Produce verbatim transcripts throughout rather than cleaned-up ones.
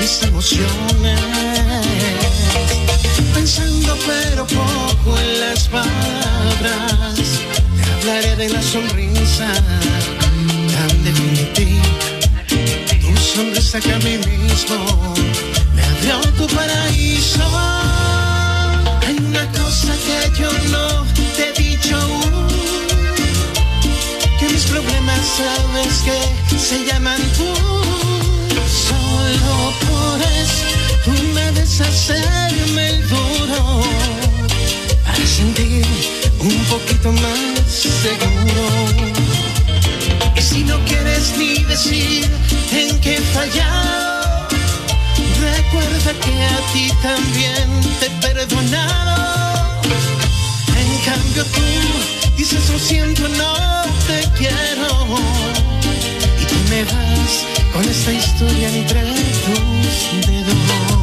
mis emociones, pensando pero poco en las palabras. Te hablaré de la sonrisa tan definitiva, tu sonrisa que a mí mismo me abrió tu paraíso. Hay una cosa que yo no te he dicho aún, que mis problemas sabes que se llaman tú. Solo por eso tú me debes hacerme el duro, para sentir un poquito más seguro. Y si no quieres ni decir en qué he fallado, recuerda que a ti también te he perdonado. En cambio tú dices lo siento, no te quiero, y tú me vas con esta historia entre tus dedos.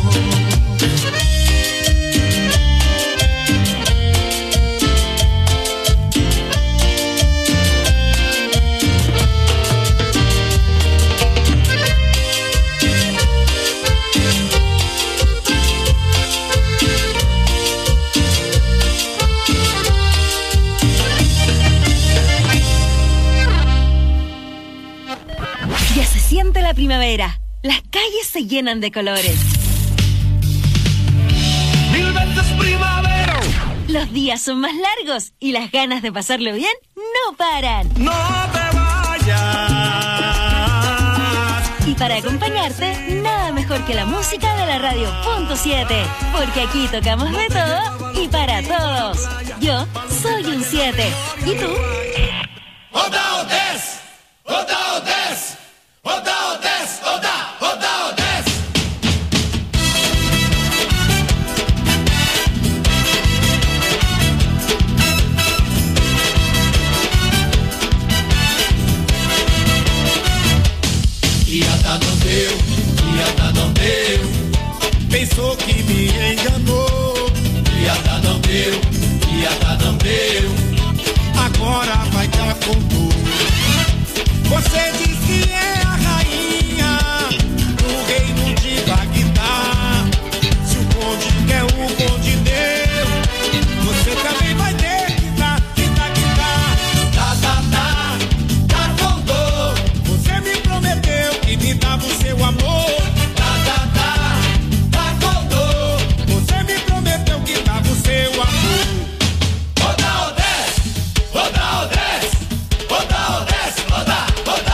Siente la primavera, las calles se llenan de colores. Mil veces primavera. Los días son más largos y las ganas de pasarlo bien no paran. No te vayas. Y para acompañarte, nada mejor que la música de la radio punto siete, porque aquí tocamos de todo y para todos. Yo soy un siete. ¿Y tú? Oda Odes, Oda Odes. Oda Odes, Oda, Oda Odes. Iada não deu, Iada não deu. Pensou que me enganou. Iada não deu, Iada não deu. Agora vai dar com tudo. Você diz que é a rainha do reino de Bagdá. Se o conde quer, o conde deu. Você também vai ter que dar, que dar, que dar. Tá, tá, tá, tá com dor. Você me prometeu que me dava o seu amor. Tá, tá, tá, tá com dor. Você me prometeu que dava o seu amor. Oda Odes, Oda Odes, Oda Odes, Oda.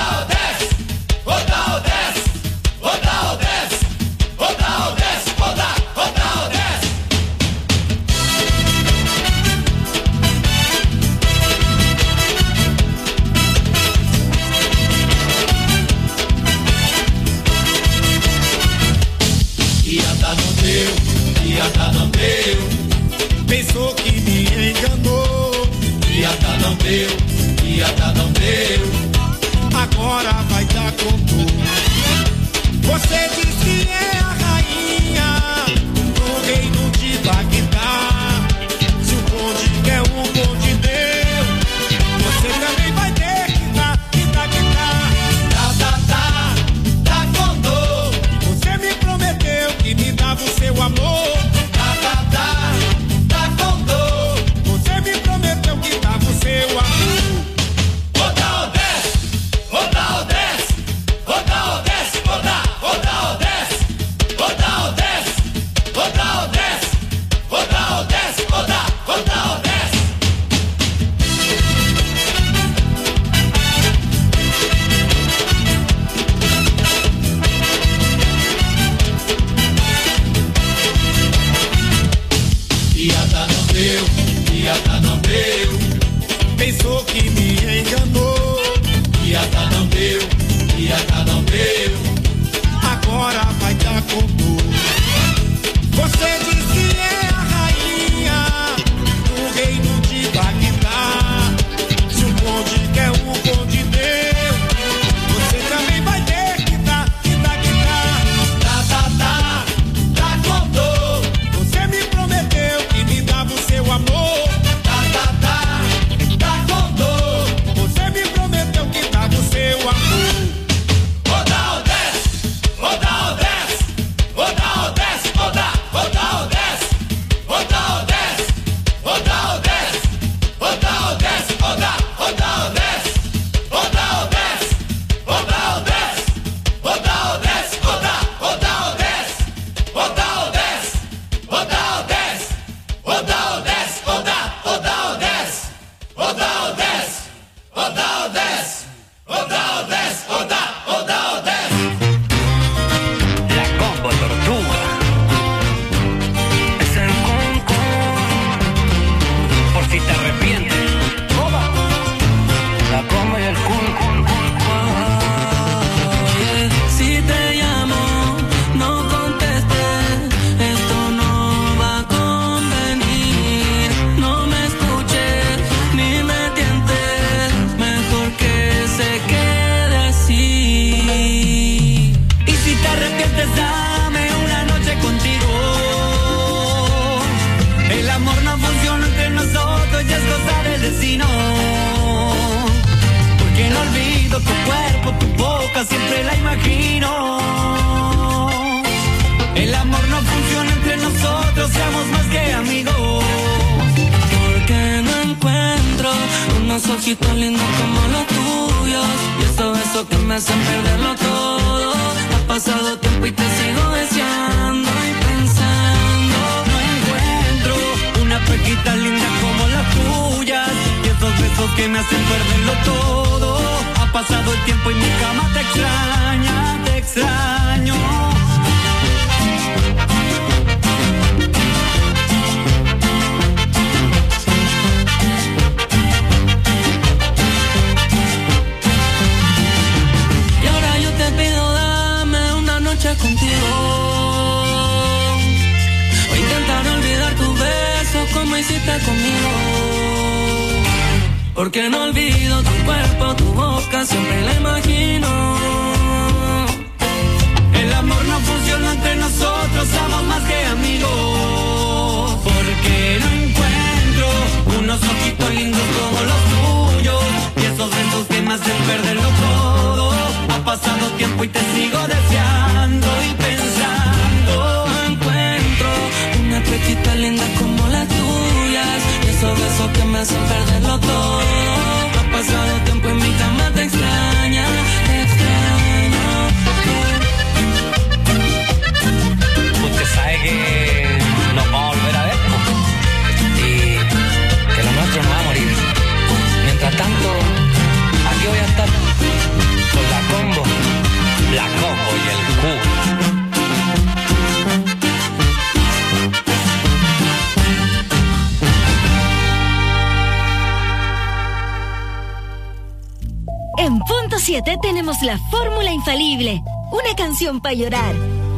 Iada não deu, pensou que me enganou. Iada não deu, Iada não deu. Agora vai dar com tudo. Você diz que é a rainha do reino de Bagdá. Se o conde quer, o conde deu. Você também vai ter que dar, que dar, que dar. Tá, tá, tá, tá com dor. Você me prometeu que me dava o seu amor. Seu amor. Oda Odes, Oda Odes, imagino. Porque no olvido tu cuerpo, tu boca, siempre la imagino. El amor no funciona entre nosotros, seamos más que amigos. Porque no encuentro unos ojitos lindos como los tuyos, y esos besos que me hacen perderlo todo. Ha pasado tiempo y te sigo deseando y pensando. No encuentro una pequita linda como las tuyas, y esos besos que me hacen perderlo todo. Ha pasado el tiempo y mi cama te extraña, te extraño. Contigo, o intentar olvidar tus besos como hiciste conmigo. Porque no olvido tu cuerpo, tu boca, siempre la imagino. El amor no funciona entre nosotros, somos más que amigos. Porque no encuentro unos ojitos lindos como los tuyos, y esos besos que me hacen perderlo todo. Ha pasado tiempo y te sigo deseando y pensando. No encuentro una pechita linda como las tuyas, y esos besos que me hacen perderlo todo. Ha pasado tiempo y mi cama te extraña, te extraño. Usted sabe que nos vamos a volver a ver, y que lo nuestro no va a morir. Mientras tanto, aquí voy a estar con la combo, la combo y el Q. En Punto siete tenemos la fórmula infalible, una canción para llorar,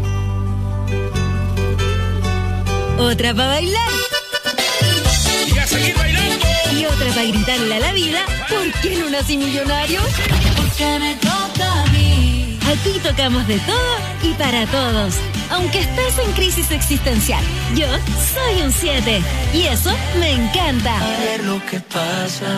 otra para bailar y a seguir bailando, y otra para gritarle a la vida: ¿por qué no nací millonario? Porque me toca a mí. Aquí tocamos de todo y para todos, aunque estés en crisis existencial. Yo soy un siete y eso me encanta. A ver lo que pasa.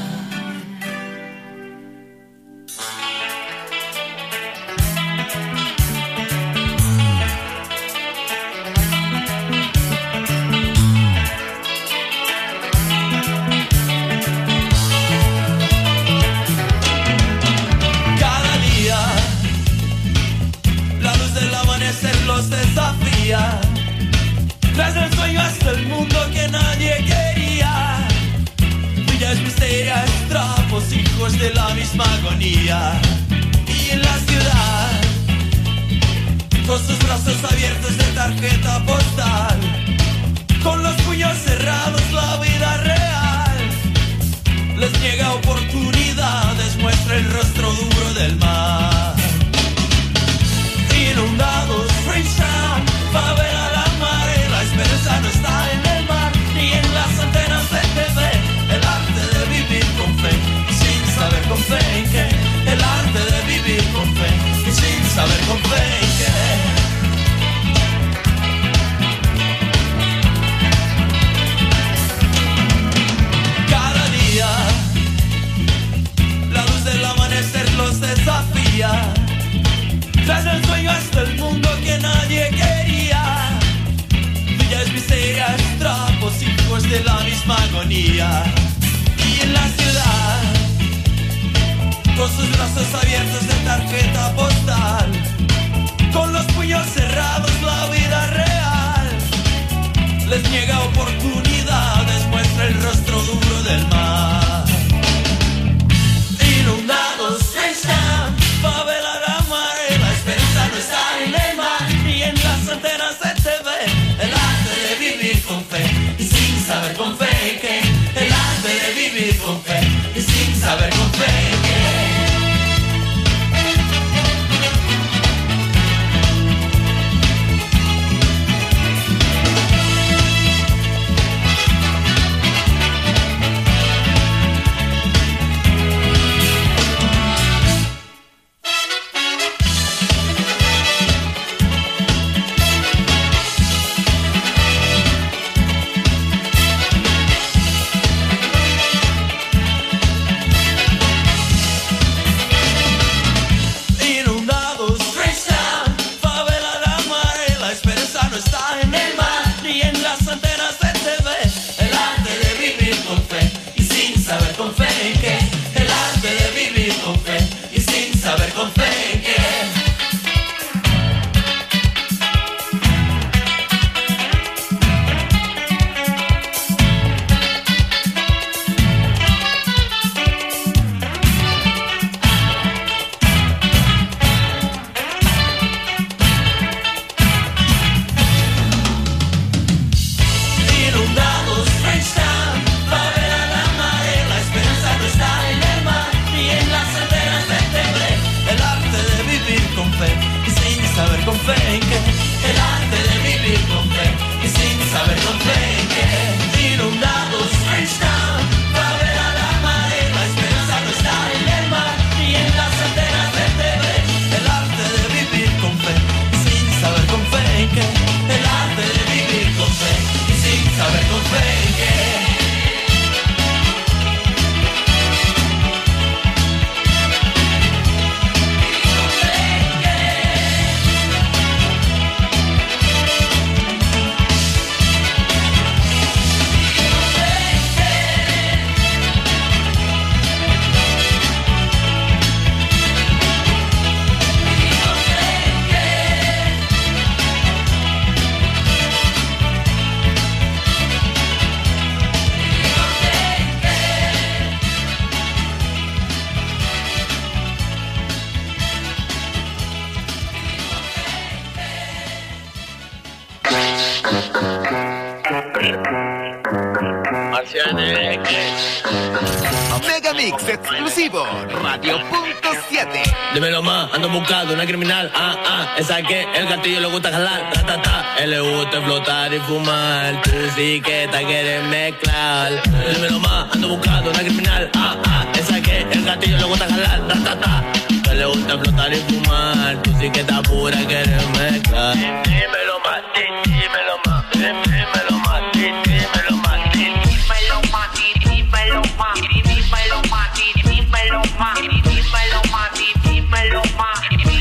Tras el sueño hasta el mundo que nadie quería. Villas misterias, trapos, hijos de la misma agonía. Y en la ciudad, con sus brazos abiertos de tarjeta postal, con los puños cerrados la vida real les niega oportunidades, muestra el rostro duro del mar. Inundados, Freestyle, favela, la mar, la esperanza no está en el mar, ni en las antenas de T V. El arte de vivir con fe, y sin saber con fe en qué. El arte de vivir con fe, y sin saber con fe en qué. Cada día, la luz del amanecer los desafía. Tras el sueño hasta el mundo que nadie quería. Villas miserias, trapos, hijos de la misma agonía. Y en la ciudad, con sus brazos abiertos de tarjeta postal, con los puños cerrados la vida real les niega oportunidades, muestra el rostro duro del mar. Inundados están, favela, la mar, la esperanza no está en el mar, ni en las antenas de T V. El arte de vivir con fe, y sin saber con fe que. El arte de vivir con fe, y sin saber con fe que. Megamix exclusivo, Radio Punto siete. Dímelo más, ando buscando una criminal. Ah, ah, esa que el gatillo le gusta jalar. Ta, ta, ta. Él le gusta flotar y fumar. Tú sí que te quieres mezclar. Dímelo más, ando buscando una criminal. Ah, ah, esa que el gatillo le gusta jalar. Ta, ta, ta. Él le gusta flotar y fumar. Tú sí que estás pura, quieres mezclar. Dímelo más, dímelo más, dímelo más, dímelo más, dímelo más, dímelo más, dímelo más, dímelo más, dímelo más, dímelo más,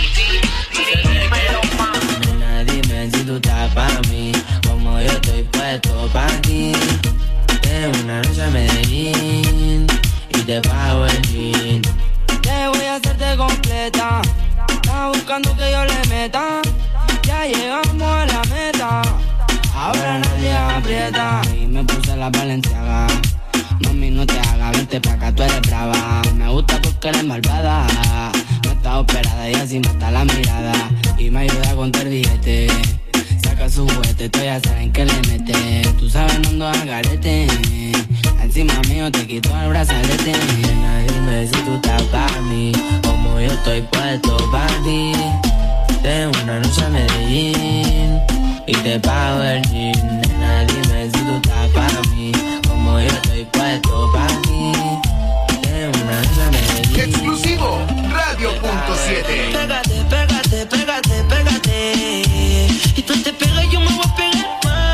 dímelo más. Nena, dime si tú estás para mí, como yo estoy puesto para ti. Tengo una noche a Medellín y te pago el jean. Te voy a hacerte completa. Estás buscando que yo le meta. Ya llegamos a la meta. Ahora nadie aprieta. Y me puse la Balenciaga. Mami, no te hagas, vente pa' acá, tú eres brava. Me gusta porque eres malvada. No está operada y así mata la mirada. Y me ayuda a contar billete. Saca su juguete, tú ya saben que le mete. Tú sabes, no ando al garete. Encima mío te quito el brazalete. Nena, dime si tú estás para mí, como yo estoy puesto para ti. Tengo una noche a Medellín y te pago el jean. Nena, dime si tú estás para mí, como yo estoy puesto para ti. Tengo una noche a Medellín. Exclusivo, Radio Punto siete. Pégate, pégate, pégate, pégate. Y tú te pegas y yo me voy a pegar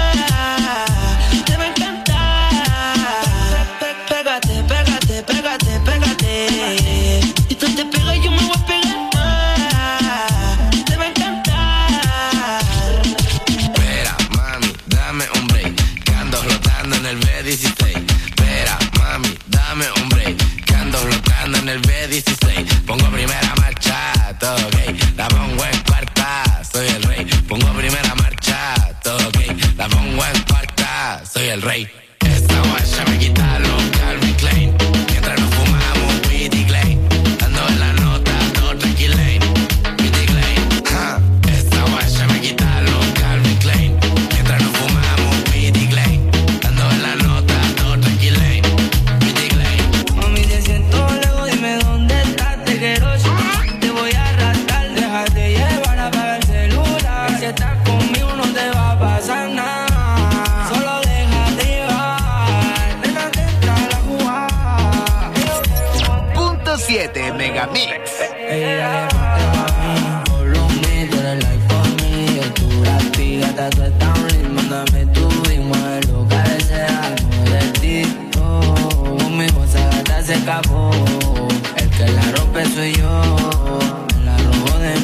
más. Te va a encantar. Pégate, pégate, pégate, pégate. Y tú te pegas y yo me voy a pegar más. Te va a encantar. Espera, mami, dame un break, que ando flotando en el B dieciséis. Espera, mami, dame un break, que ando flotando en el B dieciséis. Pongo primera marcha, todo ok, la pongo en cuarta, soy el rey. Pongo primera marcha, todo ok, la pongo en cuarta, soy el rey. Esta guacha me quita los Calvin Klein, mientras nos fumamos Witty Klein, dando en la nota, no tranquil lane, Witty Klein. Ja. Esta guacha me quita los Calvin Klein, mientras nos fumamos Witty Klein, dando en la nota, no tranquil lane, Witty Klein. Mami, te siento lejos, dime dónde estás, te quiero. Te voy a arrastrar, déjate llevar, apaga el celular. Si estás conmigo no te va a pasar nada. Solo déjate llevar, déjate entrar a jugar. Punto siete Megamix. Ella es mami, follow me, tú eres like for me. Altura, fíjate, tú estás un ritmo, mándame tu beat, muévelo, cabecea, de ti. Oh, conmigo esa gata se escapó. El que la rompe soy yo, me la robo de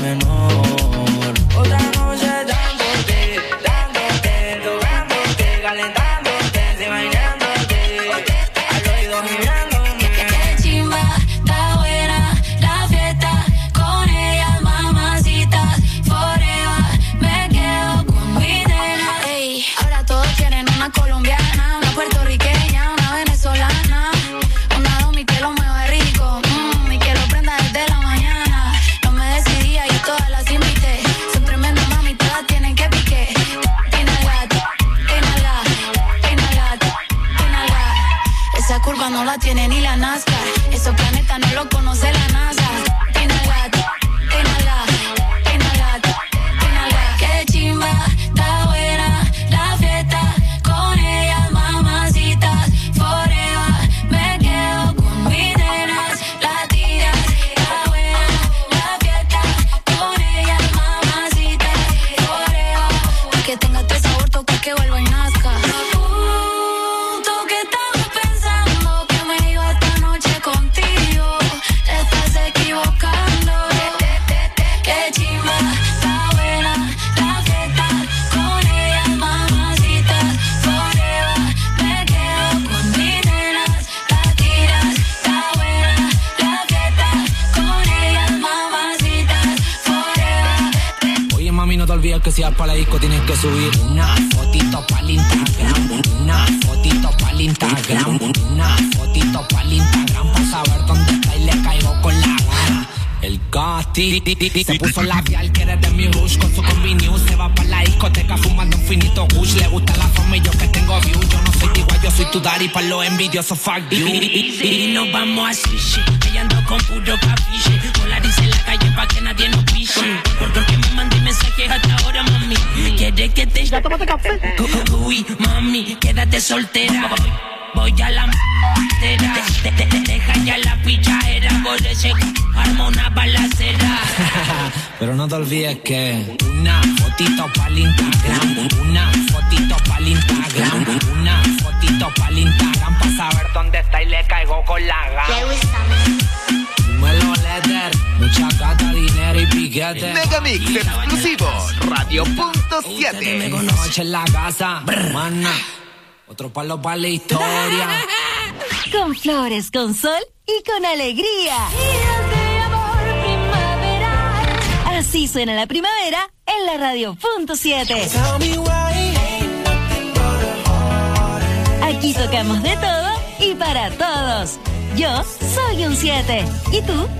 menor. Otra noche dándote, dándote, tocándote, calentándote, imaginándote, al oído gimiéndome. Qué chimba, está buena la fiesta, con ellas mamacitas, forever, me quedo con mi nena. Ey, ahora todos quieren una colombiana, una puertorriqueña, una venezolana, una domi que lo mueva rico, mmm, y que lo prenda desde la mañana. No me decidía y todas las invité, son tremendas mami, todas tienen que pique. Inhalar, inhalar, inhalar, inhalar. Esa curva no la tiene ni la NASCAR, esos planetas no lo conoce la NASA. Inhalar, inhalar, inhalar, inhalar. Qué chimba, está buena la fiesta, con ellas mamacitas, forever, me quedo con mis nenas, latinas. Está buena la fiesta, con ellas mamacitas, forever, que tenga tres abortos, que vuelva y nazca. Uh, tú que estabas pensando que me iba esta noche contigo, te estás equivocando. Qué chimba, está buena la fiesta, con ellas mamacitas, forever, me quedo con mis nenas, latinas. Está buena la fiesta, con ellas mamacitas, forever. Oye mami, no te olvides que si vas para la disco tienes que subir una fotito pa'l Instagram, una fotito pa'l Instagram, una fotito pa'l Instagram, pa' saber dónde está y le caigo con la gana. El Casti se puso labial, que eres de mi rush, con su combi news se va pa' la disco discoteca fumando un finito Kush. Le gusta la fama y yo que tengo view. Yo no soy igual, yo soy tu daddy pa' los envidiosos, fuck you. Y nos vamos a sushi, ella ando con puro capiche. Polarice en la calle pa' que nadie nos piche. Porque me mandé mensajes hasta ahora, mami. ¿Quieres que te... Ya tómate café. Uy, mami, quédate soltera. Voy a la m***era. Te, te, te, deja ya la pichadera. Por ese arma una balacera. Pero no te olvides que una fotito pa'l Instagram, una fotito pa'l Instagram, una fotito pa'l Instagram, pa' saber dónde está y le caigo con la gana. Dímelo, Letter, mucha gata, dinero y piquete. Megamix exclusivo, Radio punto siete. Noche en la casa, mana. Otro palo para la historia. Con flores, con sol y con alegría. Así suena la primavera en la Radio punto siete. Aquí tocamos de todo y para todos. Yo soy un siete. ¿Y tú?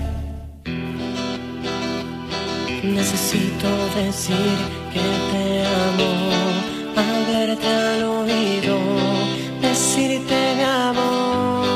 Necesito decir que te amo, hablarte al oído, decirte mi amor.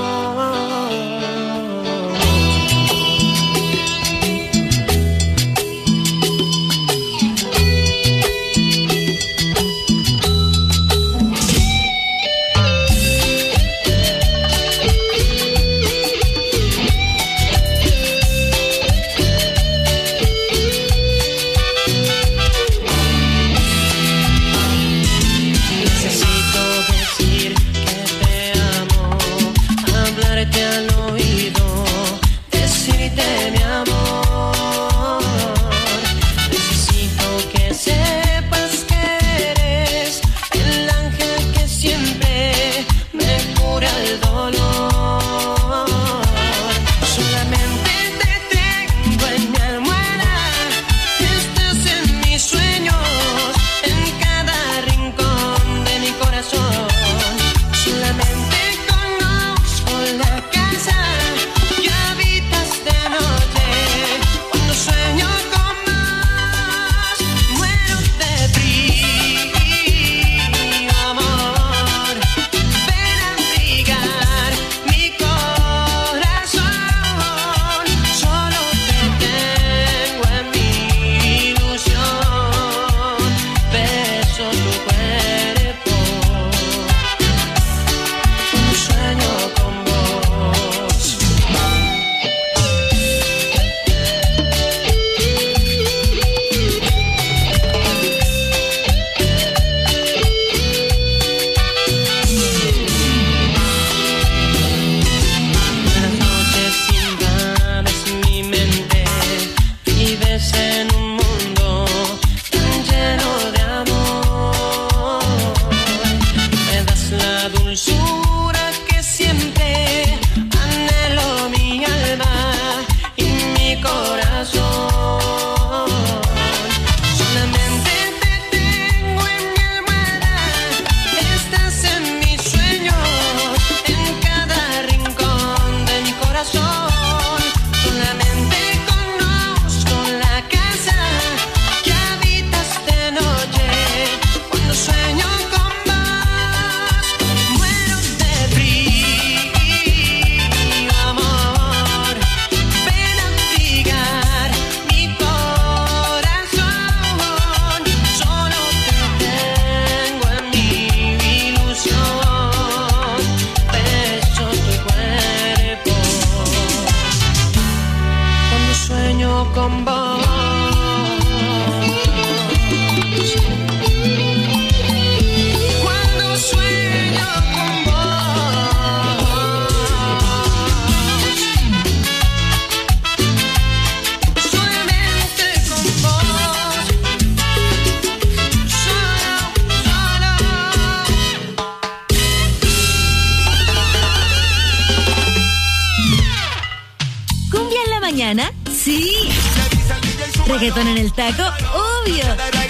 Reggaetón en el taco, obvio.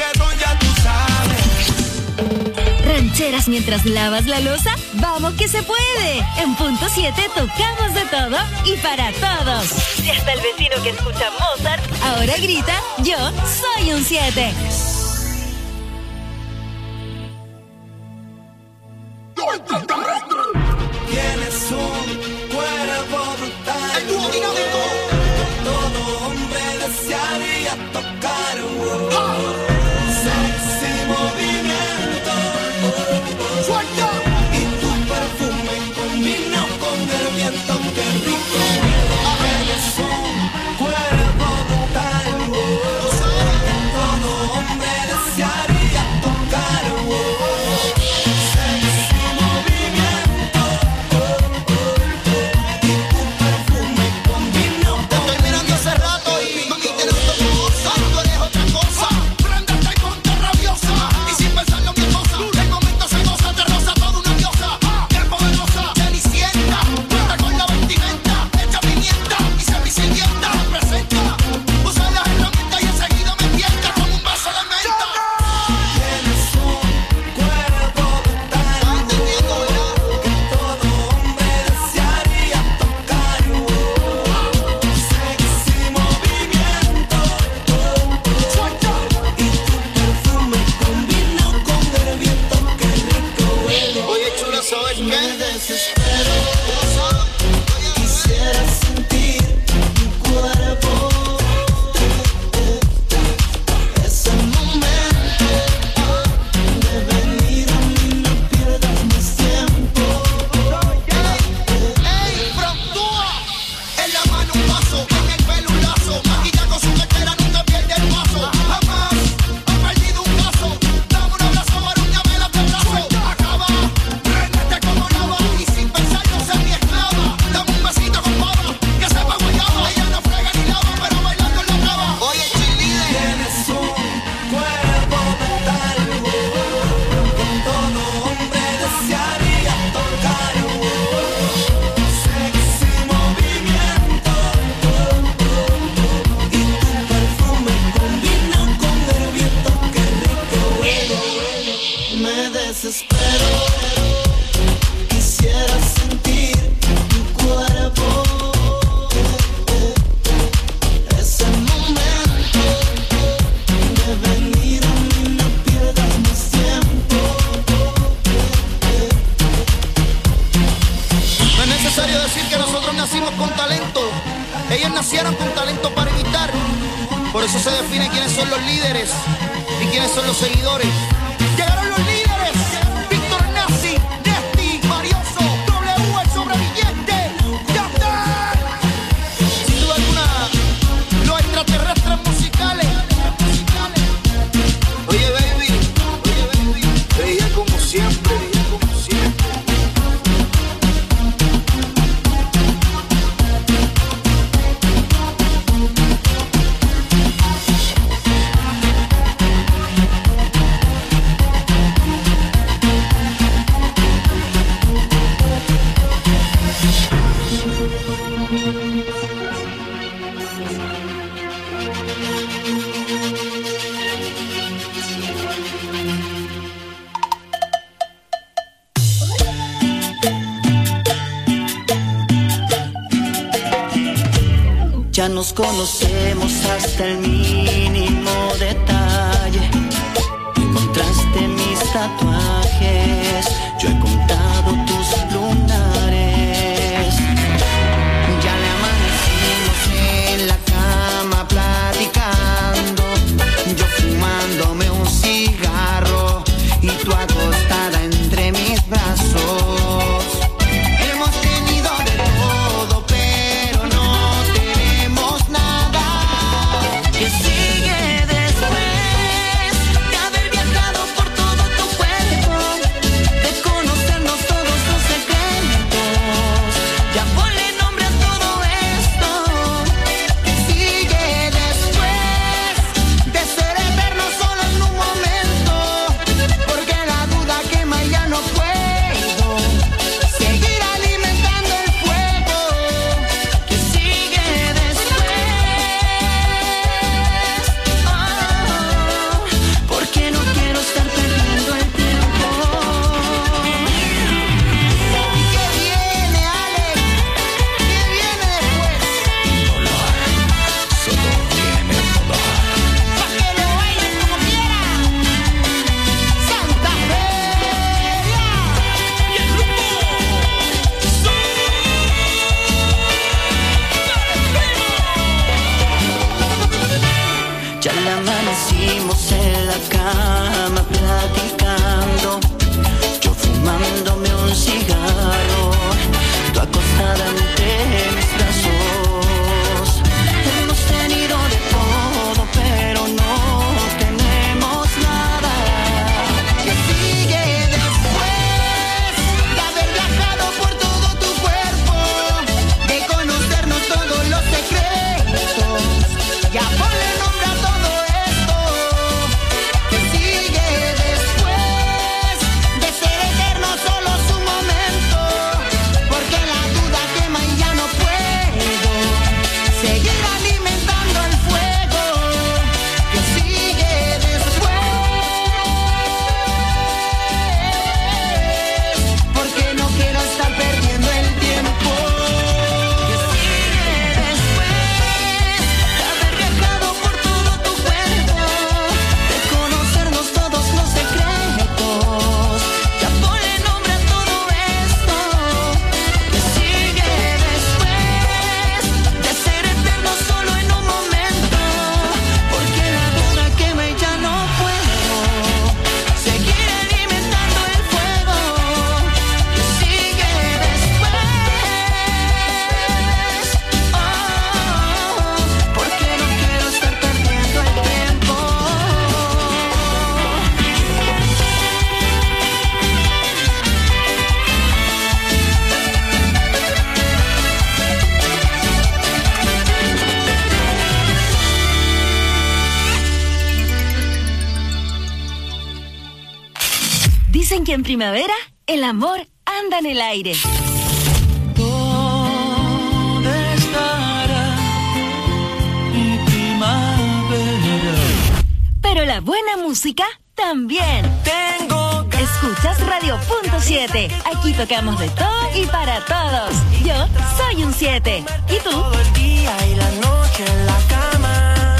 Rancheras mientras lavas la loza, vamos que se puede. En punto siete tocamos de todo y para todos. Y hasta el vecino que escucha Mozart ahora grita, yo soy un siete. todo extraterrestre. Tienes un cuerpo brutal. El dúo dinámico. Todo hombre desearía tocar. Oh. Sexy movimiento. Suelta. Y tu perfume combina con el viento. Qué rico. Tienes un cuerpo brutal. Todo hombre desearía tocar. Sexy movimiento. Y tu perfume combina con Te estoy mirando hace rato y mami te noto hermosa. Tú eres otra cosa. Préndete y ponte rabiosa. Y sin pensarlo mi cosa. El momento se goza, te roza toda una diosa. Qué poderosa, cenicienta. Cuenta con la vestimenta, hecha pimienta y semi-sirvienta. Presenta, usa las herramientas y enseguida me tienta con un vaso de menta. Tienes un cuerpo brutal. ¿Estás entendiendo, verdad? Todo hombre desearía tocar. Sexy movimiento. Suelta. Y tu perfume combina con el viento. Qué rico huele. Oye, chula, ¿sabes Me qué? desespero. Quisiera sentir tu cuerpo. Ese momento de venir a mí, no pierdas más tiempo. ¡Ey, frontúa! En la mano un vaso, en el pelo un lazo. Maquilla con su cartera, nunca pierde el paso. Jamás ha perdido un caso. Dame un abrazo, aruñame la terrazo. Acaba, préndete como lava. Y sin pensarlo, ser mi esclava. Dame un besito con baba, que sepa guayaba. Ella no frega ni lava, pero bailando en la traba. Oye, chilide. Tienes un cuerpo brutal. Todo hombre desearía tocar. Sexy movimiento. Y tu perfume combina con el viento. Qué rico huele. Me desespero. Quisiera sentir tu cuerpo. Ese momento de venir a mí, no pierdas más tiempo. No es necesario decir que nosotros nacimos con talento. Ellos nacieron con talento para imitar. Por eso se define quiénes son los líderes y quiénes son los seguidores. Llegaron los líderes. Víctor Nazi, Nesti, Marioso, W, el sobreviviente. ¡Ya está! Sin duda alguna, los extraterrestres musicales. Oye, baby, oye, baby, te dije como siempre, te dije como siempre. Ya nos conocemos hasta el mínimo detalle. Encontraste mis tatuajes, yo he contado tus lunares. Ya le amanecimos en la cama platicando, yo fumándome un cigarro y tú acostada entre mis brazos. Hemos tenido de todo, pero no tenemos nada. Que sigue después de haber viajado por todo tu cuerpo, de conocernos todos tus secretos. Ya ponle nombre a todo esto. Que sigue después de ser eternos solo en un momento, porque la duda Dicen que en primavera el amor anda en el aire. ¿Dónde estará mi primavera? Pero la buena música también. Tengo Escuchas Radio Punto siete. Aquí tocamos de todo y para todos. Yo soy un siete. ¿Y tú? Todo el día y la noche en la cama.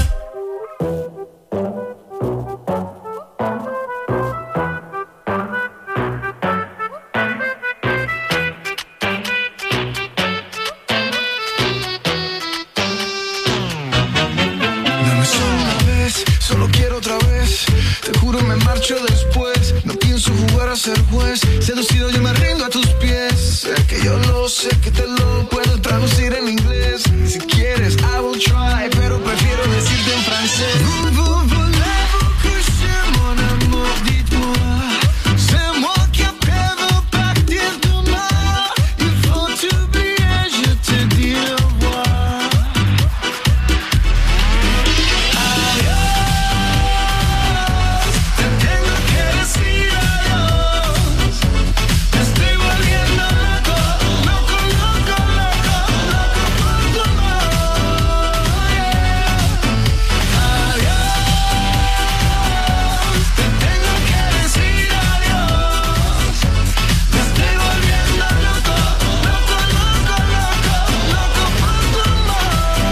Dame solo una vez, solo quiero otra vez. Te juro me marcho después. No pienso jugar a ser juez. Seducido yo me rindo a tus pies. Sé que yo lo sé, que te lo puedo traducir en inglés. Si quieres, I will try, pero prefiero decirte en francés. Voulez-vous coucher mon amour, dites-moi. C'est moi qui appelle partir demain. Il faut t'oublier, je te dis au revoir. Adiós, te tengo que decir adiós. Me estoy volviendo loco, loco, loco, loco, loco por tu amor. Adiós, te tengo que decir adiós. Me estoy volviendo loco, loco, loco, loco, loco por tu amor.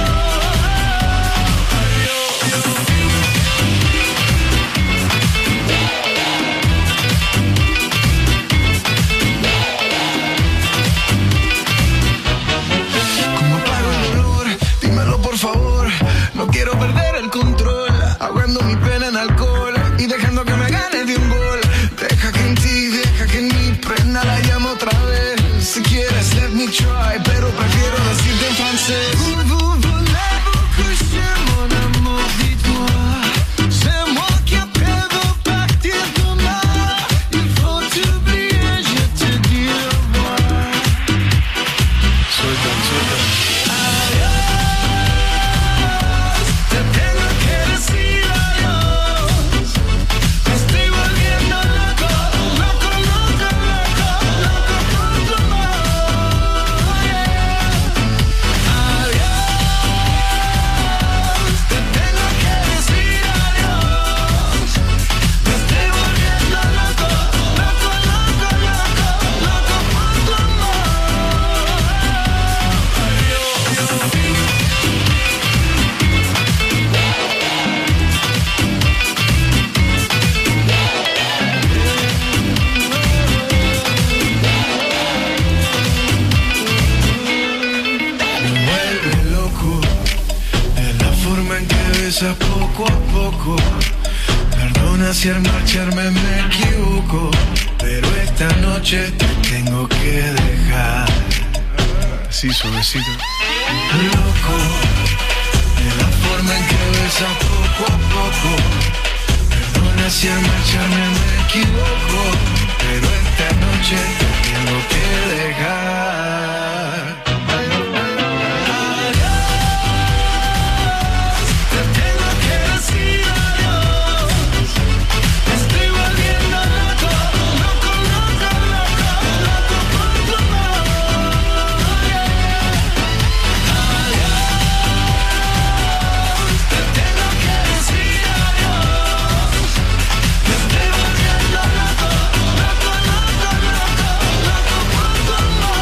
¿Cómo apago el dolor? Dímelo por favor. No quiero perder el control. Ahogando mi pena en alcohol y dejando que me gane de un gol. Deja que en ti, deja que en mí prenda la llama otra vez. Si quieres, let me try, pero prefiero decirte en francés. Voulez-vous coucher mon amour, dites-moi. C'est moi qui appelle partir demain. Il faut t'oublier, je te dis au revoir. Suelta, suelta. Adiós, te tengo que decir adiós. Me estoy volviendo loco, loco, loco, loco, loco por tu amor. Adiós, te tengo que decir adiós. Me estoy volviendo loco, loco, loco, loco, loco por tu amor. Me vuelve loco es la forma en que besas poco a poco. Perdona si al marcharme me equivoco, pero esta noche te tengo que dejar. Así suavecito. Loco es la forma en que besas poco a poco. Perdona si al marcharme me equivoco, pero esta noche te tengo que dejar. Adiós, te tengo que decir adiós. Me estoy volviendo loco, loco, loco, loco, loco por tu amor. Adiós, te tengo que decir adiós. Me estoy volviendo loco, loco, loco, loco, loco por tu amor.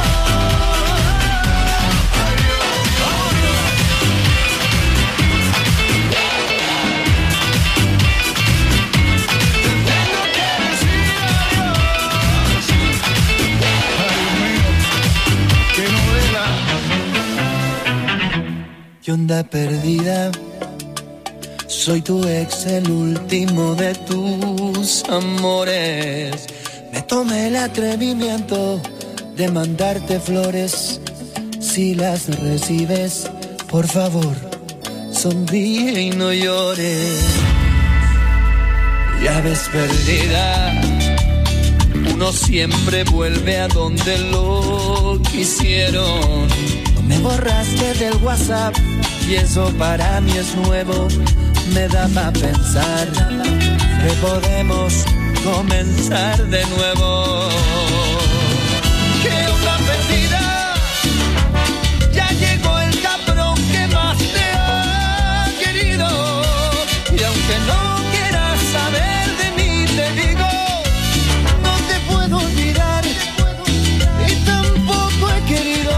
¿Qué onda perdida? Soy tu ex, el último de tus amores. Me tomé el atrevimiento de mandarte flores. Si las recibes, por favor, sonríe y no llores. Ya ves perdida, uno siempre vuelve a donde lo quisieron. No me borraste del WhatsApp y eso para mí es nuevo. me da para pensar que podemos comenzar de nuevo. Que onda perdida, ya llegó el cabrón que más te ha querido. Y aunque no quieras saber de mí, te digo, no te puedo olvidar y tampoco he querido.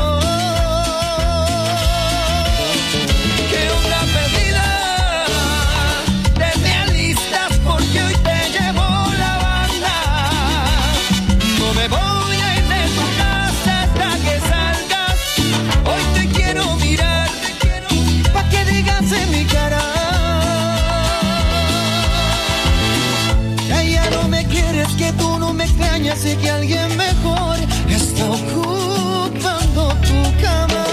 Que onda perdida, te me alistas porque hoy te llevo la banda. No me voy a ir de tu casa hasta que salgas. Hoy te quiero mirar, pa' que digas en mi cara que ya no me quieres, que tú no me extrañas y que alguien mejor está ocupando tu cama.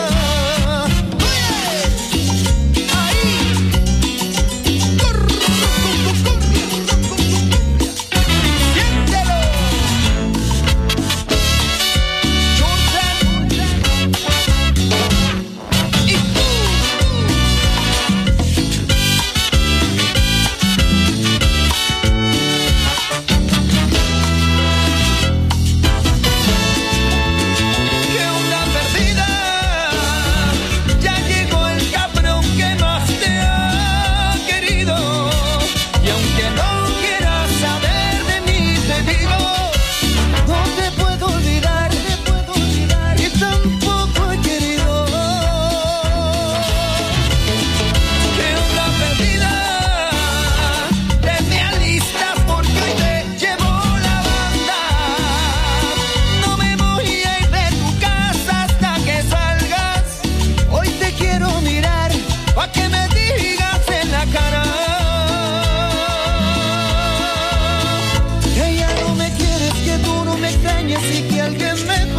Así que alguien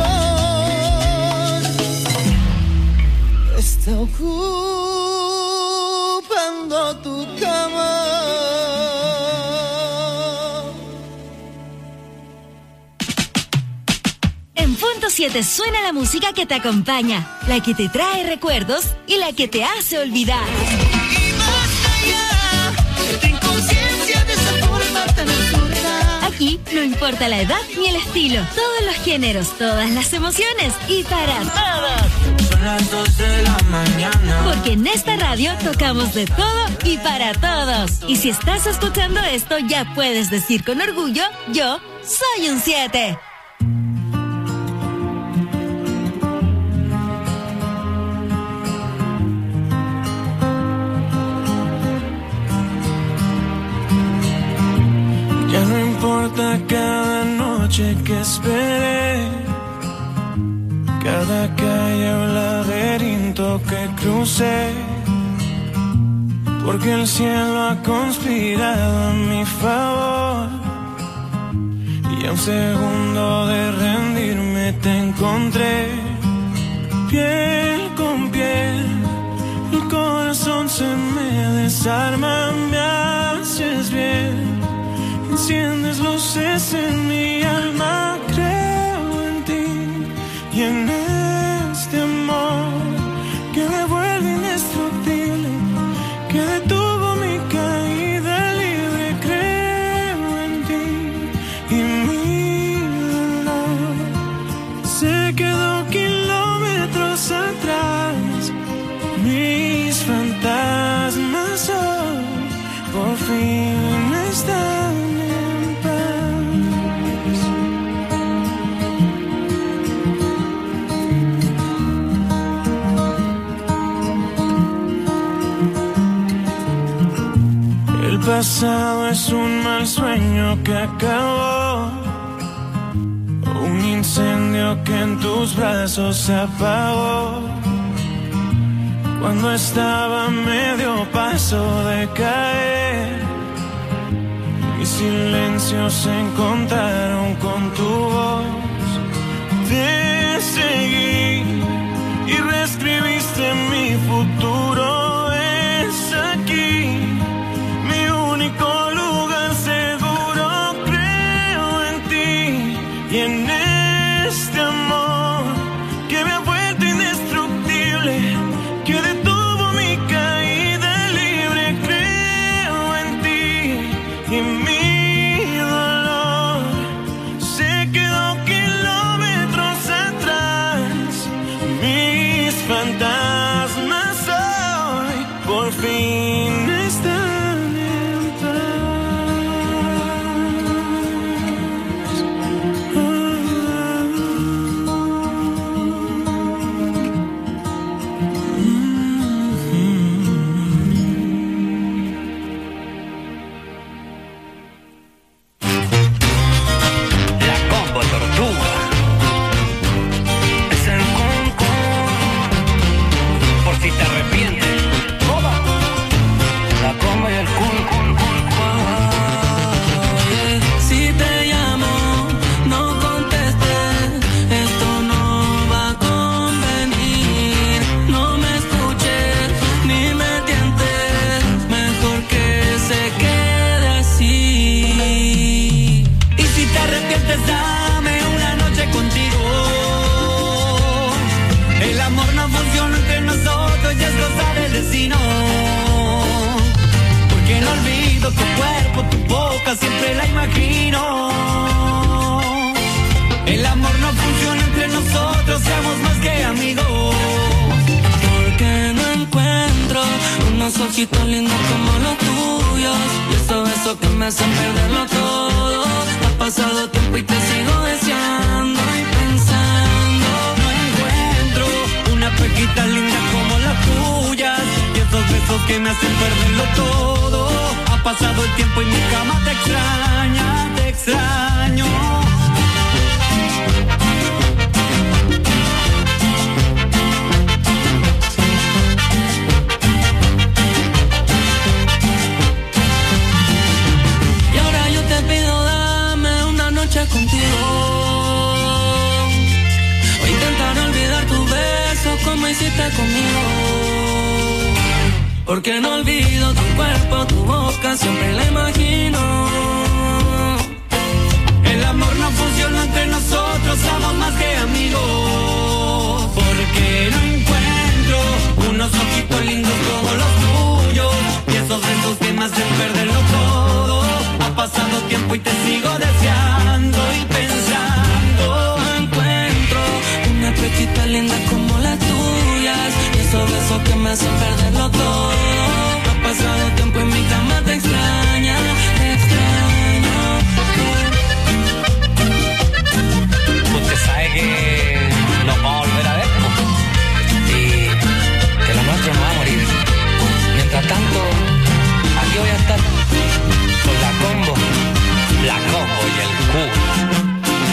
mejor está ocupando tu cama. En Punto siete suena la música que te acompaña, la que te trae recuerdos y la que te hace olvidar. Y más allá, ten conciencia de esa forma tan absurda. Aquí no importa la edad ni el estilo, todos los géneros, todas las emociones y para todos. Son las dos de la mañana. Porque en esta radio tocamos de todo y para todos. Y si estás escuchando esto, ya puedes decir con orgullo, yo soy un siete. Ya no importa cada noche que esperé, cada calle o laberinto que crucé, porque el cielo ha conspirado a mi favor. Y a un segundo de rendirme te encontré, piel con piel. El corazón se me desarma, me haces bien. Enciendes luces en mi alma, creo en ti y en este amor que me vuelve indestructible, que detuvo mi caída libre. Creo en ti y mi dolor se quedó kilómetros atrás. Mis fantasmas hoy por fin están en paz. El pasado es un mal sueño que acabó, un incendio que en tus brazos se apagó. Cuando estaba a medio paso de caer, mis silencios se encontraron con tu voz. Te seguí y reescribiste mi futuro. Es aquí mi único lugar seguro. Creo en ti y en este amor que me ha vuelto indestructible, que detuvo mi caída libre. Creo la imagino. El amor no funciona entre nosotros, seamos más que amigos. Porque no encuentro unos ojitos lindos como los tuyos, y esos besos que me hacen perderlo todo. Ha pasado tiempo y te sigo deseando y pensando. No encuentro una pequita linda como las tuyas, y esos besos que me hacen perderlo todo. Ha pasado el tiempo y mi cama te extraña, te extraño. Y ahora yo te pido, dame una noche contigo, o intentar olvidar tus besos como hiciste conmigo. Porque no olvido tu cuerpo, tu boca, siempre la imagino. El amor no funciona entre nosotros, somos más que amigos. Porque no encuentro unos ojitos lindos como los tuyos, y esos besos que me hacen perderlo todo. Ha pasado tiempo y te sigo deseando y pensando. No encuentro una pechita linda como las tuyas, y esos besos que me hacen perderlo todo. Ha pasado tiempo y mi cama te extraña, te extraño. Usted sabe que nos vamos a volver a ver, ¿no? Y que lo nuestro no va a morir. Mientras tanto, aquí voy a estar con la combo, la combo y el Q.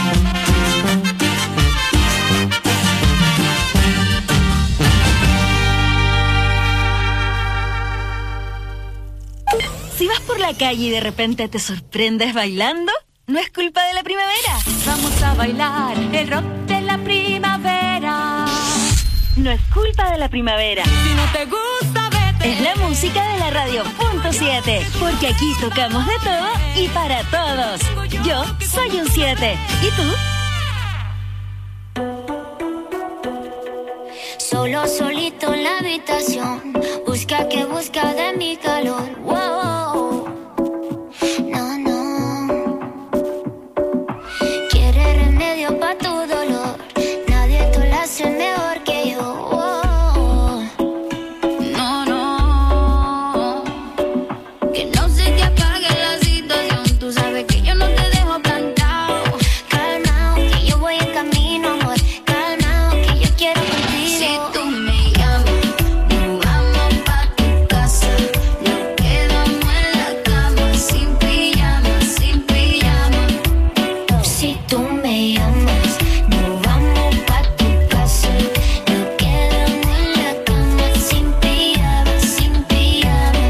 Si vas por la calle y de repente te sorprendes bailando, no es culpa de la primavera. Vamos a bailar el rock de la primavera. No es culpa de la primavera. Si no te gusta, vete. Es la música de la radio punto siete, porque aquí tocamos de todo y para todos. Yo soy un siete. ¿Y tú? Solo solito en la habitación, busca que busca de mi calor. Wow, no, no. Quiere remedio pa' tu dolor, nadie te lo hace mejor que yo. Wow. No, no. Que no se te apague la situación, tú sabes que yo no te dejo plantado. Calmao, que yo voy en camino, amor. Calmao, que yo quiero contigo. Si tú me llamas, nos vamos pa' tu casa. Nos quedamos en la cama, sin pijama, sin pijama. Si tú me llamas, nos vamos pa' tu casa. Nos quedamos en la cama, sin pijama, sin pijama.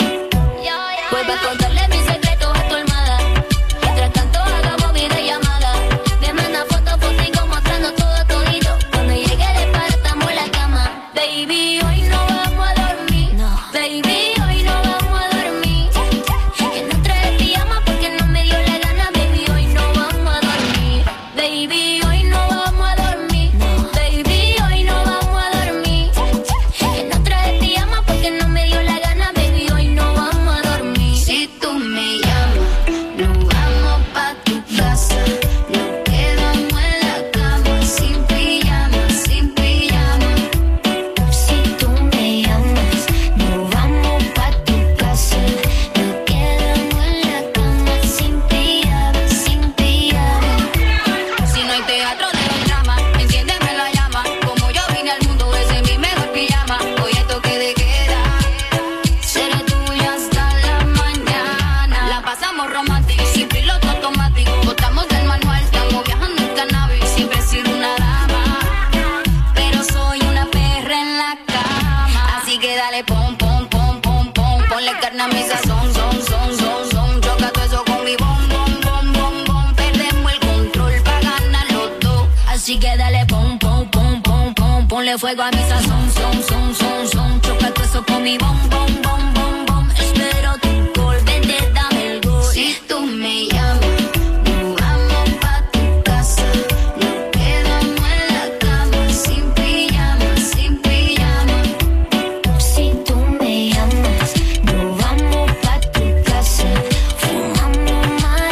Vuelve a contarle mis secretos a tu almohada. Mientras tanto hagamos videollamada. Me manda fotos, fotico mostrando todo todito. Cuando llegue de para estamos en la cama. Baby, hoy no vamos a dormir. Baby, hoy no vamos a dormir. Que no trae pijama porque no me dio la gana. Baby, hoy no vamos a dormir. Baby, hoy no vamos a dormir. Baby, hoy no vamos a dormir. Que no trae pijama porque no me dio la gana. Baby, hoy no vamos a dormir. Si tú me llamas, nos vamos pa' tu casa. Nos quedamos en la cama, sin pijama, sin pijama. Si tú me llamas, nos vamos pa' tu casa. Nos quedamos en la cama, sin pijama, sin pijama. Si no hay teatro de los dramas, enciéndeme la llama. Como yo vine al mundo, ese es mi mejor pijama. Hoy hay toque de queda, seré tuya hasta la mañana. La pasamos romántica, sin piloto automático. Botamos del manual, estamos viajando en cannabis. Siempre he sido una dama, pero soy una perra en la cama. Así que dale pom, pom, pom, pom, pom. Ponle carne a mi sazón, son, son, son, son. Choca todo eso con mi bom, bom, bom, bom, bom. Perdemos el control pa' ganar los dos. Así que dale pom, pom, pom, pom, pom. Ponle fuego a mi sazón, son, son, son, son. Choca todo eso con mi bom, bom, bom, bom, bom. Espero tu gol, vente, dame el gol. Si tú me llamas, nos vamos pa' tu casa. Nos quedamos en la cama, sin pijama, sin pijama. Si tú me llamas, nos vamos pa' tu casa. Fumamos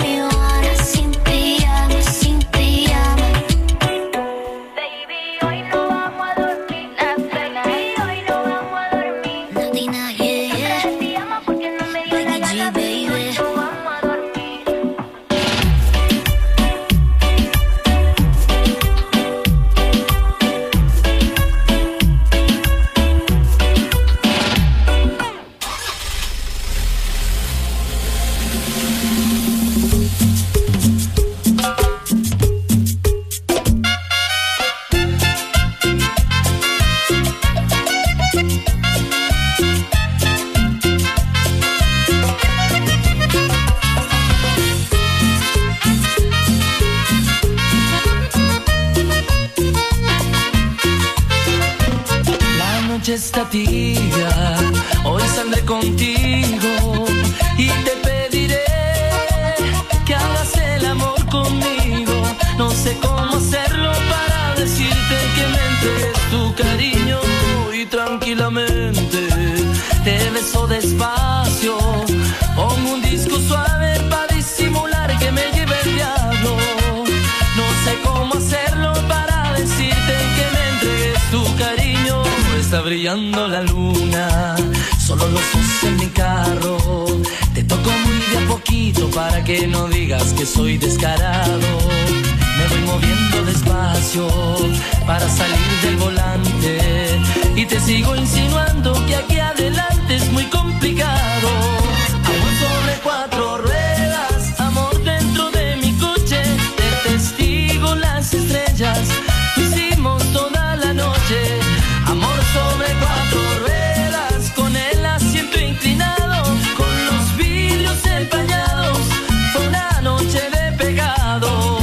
fiesta tibia, hoy saldré contigo y te pediré que hagas el amor conmigo. No sé cómo hacerlo para decirte que me entregues tu cariño y tranquilamente te beso despacio. Pongo un disco suave para disimular que me lleve el diablo. No sé cómo hacerlo para decirte que me entregues tu cariño. Está brillando la luna, solo los ojos en mi carro. Te toco muy de a poquito para que no digas que soy descarado. Me voy moviendo despacio para salir del volante y te sigo insinuando que aquí adelante es muy complicado. Amor sobre cuatro ruedas, amor dentro de mi coche, de testigo las estrellas, lo hicimos toda la noche. Amor sobre cuatro ruedas, con el asiento inclinado, con los vidrios empañados, fue una noche de pecado.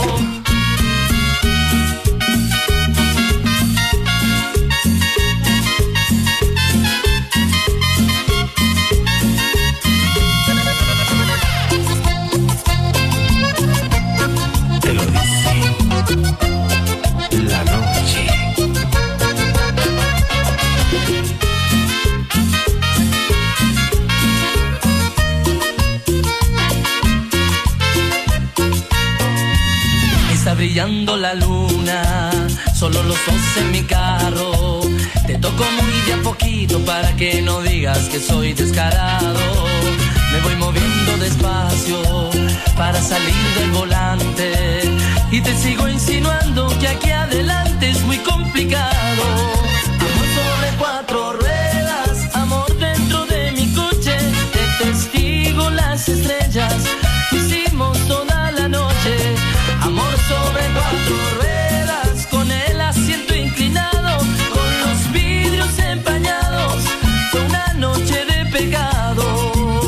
Brillando la luna, solo los ojos en mi carro. Te toco muy de a poquito para que no digas que soy descarado. Me voy moviendo despacio para salir del volante y te sigo insinuando que aquí adelante es muy complicado. Amor sobre cuatro ruedas, amor dentro de mi coche, de testigo las estrellas, hicimos toda la noche. Amor sobre cuatro ruedas, con el asiento inclinado, con los vidrios empañados, fue una noche de pecado.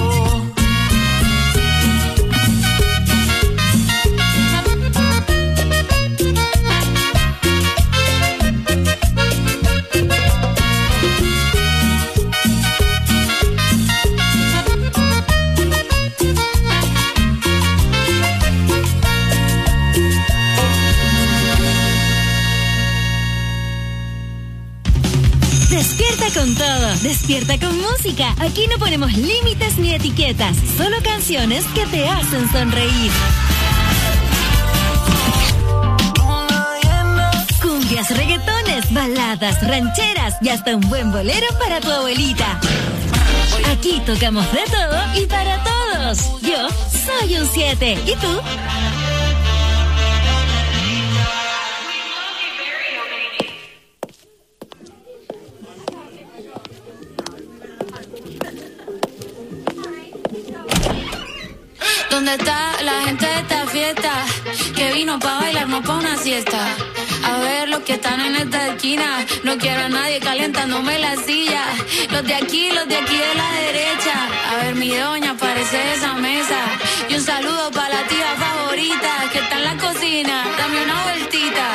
Despierta con todo, despierta con música. Aquí no ponemos límites ni etiquetas, solo canciones que te hacen sonreír. Cumbias, reggaetones, baladas, rancheras y hasta un buen bolero para tu abuelita. Aquí tocamos de todo y para todos. Yo soy un siete. ¿Y tú? ¿Dónde está la gente de esta fiesta? Que vino pa' bailar, no pa' una siesta. A ver los que están en esta esquina. No quiero a nadie calientándome la silla. Los de aquí, los de aquí de la derecha. A ver mi doña, parece de esa mesa. Y un saludo pa' la tía favorita que está en la cocina. Dame una vueltita.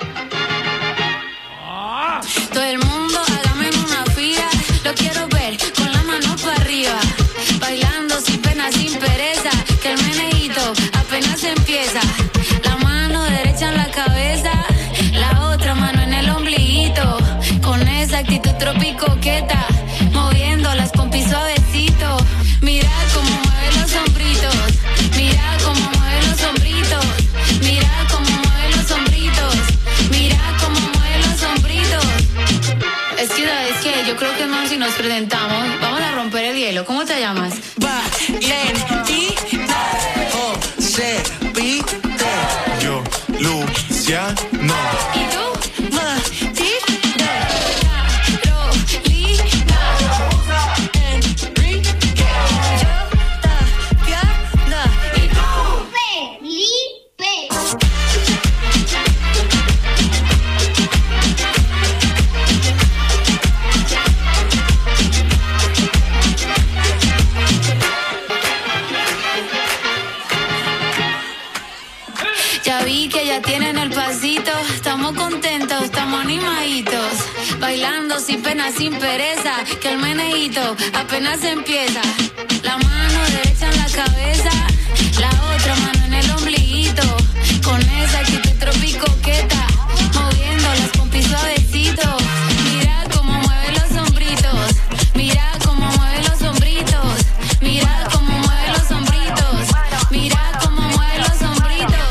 Todo el mundo hágame en una fila. Lo quiero ver con la mano para arriba. Bailando sin pena, sin pereza. Que el meneíto apenas empieza. La mano derecha en la cabeza, la otra mano en el ombliguito. Con esa actitud tropicoqueta, moviendo las pompis suavecito. Mira cómo mueve los hombritos. Mira cómo mueve los hombritos. Mira cómo mueve los hombritos. Mira cómo mueve los hombritos. Es que, es que yo creo que no, si nos presentamos, vamos a romper el hielo. ¿Cómo te llamas? Valentina. José Vite. Yo, Luciano. ¿Y tú? Matilde. Ya vi que ya tienen el pasito. Estamos contentos, estamos animaditos. Bailando sin pena, sin pereza. Que el meneíto apenas empieza. La mano derecha en la cabeza, la otra mano en el ombliguito. Con esa actitud tropicoqueta, moviendo las pompis suavecito. Mira cómo mueve los hombritos. Mira cómo mueve los hombritos. Mira cómo mueve los hombritos. Mira cómo mueve los hombritos.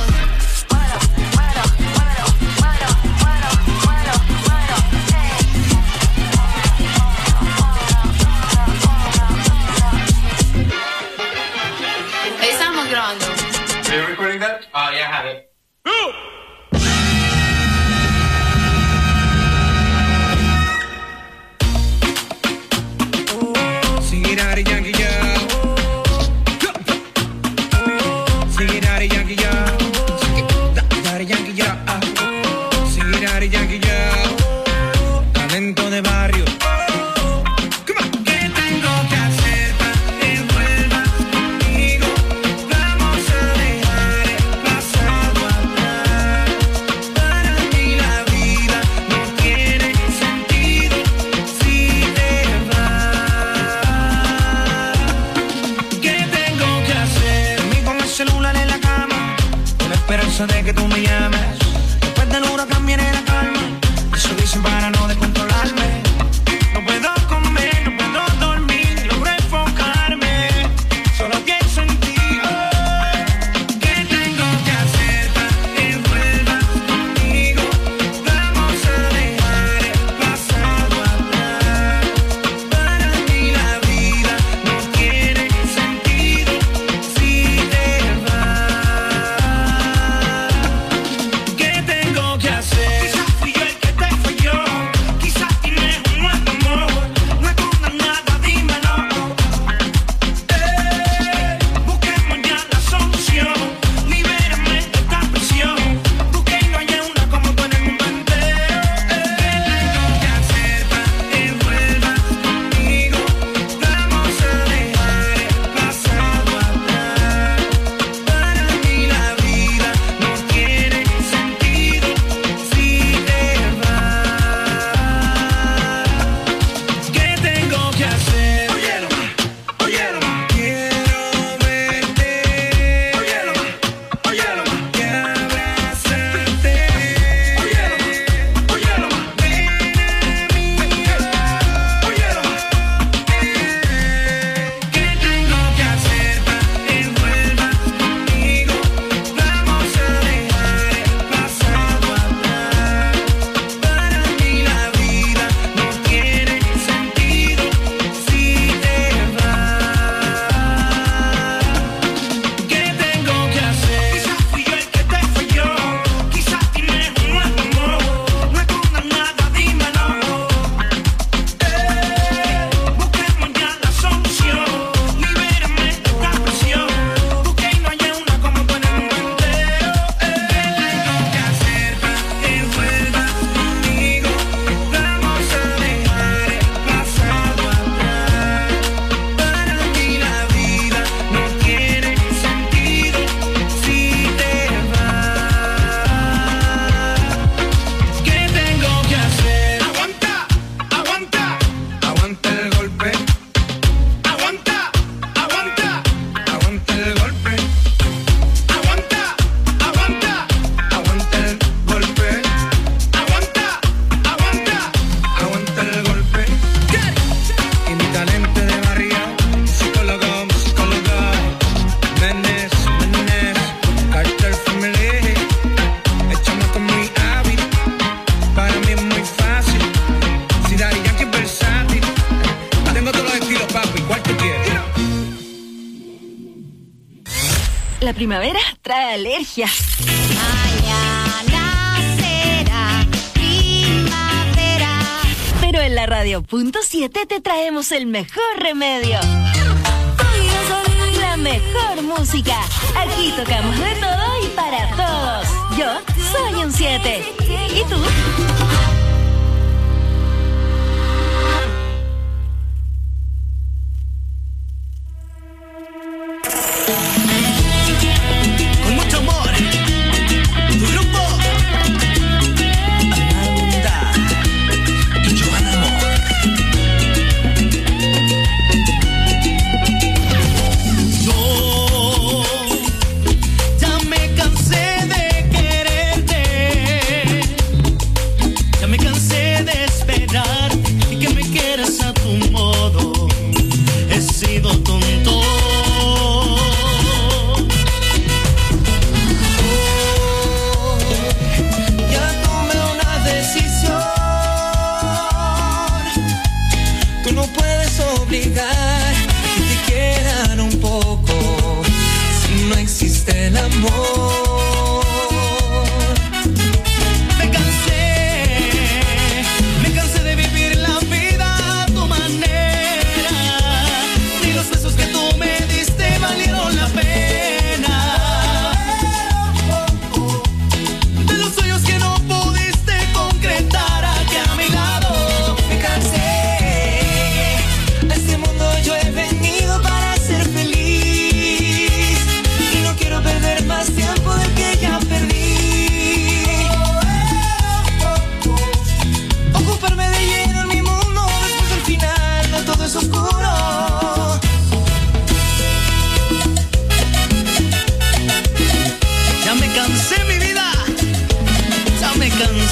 Estamos grabando. Are you recording that? Oh, yeah, I have it. Sing it out, Yankee, yeah. Sing it out, Yankee, yeah. Daddy Yankee, yeah. Sing it out, Yankee, yeah. Talento de barrio. De que tú me llames. Después del huracán viene la calma. Eso dicen para no descontrolarme. No puedo comer, no puedo dormir. Logro enfocarme. Solo pienso en ti. ¿Qué tengo que hacer para que vuelvas conmigo? Vamos a dejar el pasado atrás. Para mí la vida no tiene sentido si te vas. La primavera trae alergias. Mañana será primavera. Pero en la radio punto siete te traemos el mejor remedio. La mejor música. Aquí tocamos de todo y para todos. Yo soy un siete. ¿Y tú? Con mucho amor,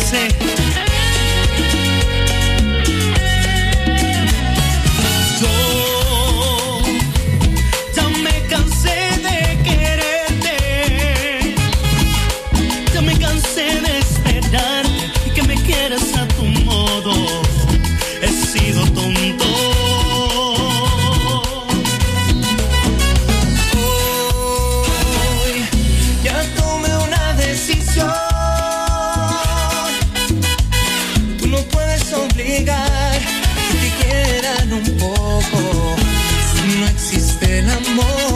dice. Yo ya me cansé de quererte, ya me cansé de esperar y que me quieras a tu modo. He sido tonto. Hoy ya tomé una decisión. Tú no puedes obligar si te quieran un poco. Si no existe el amor,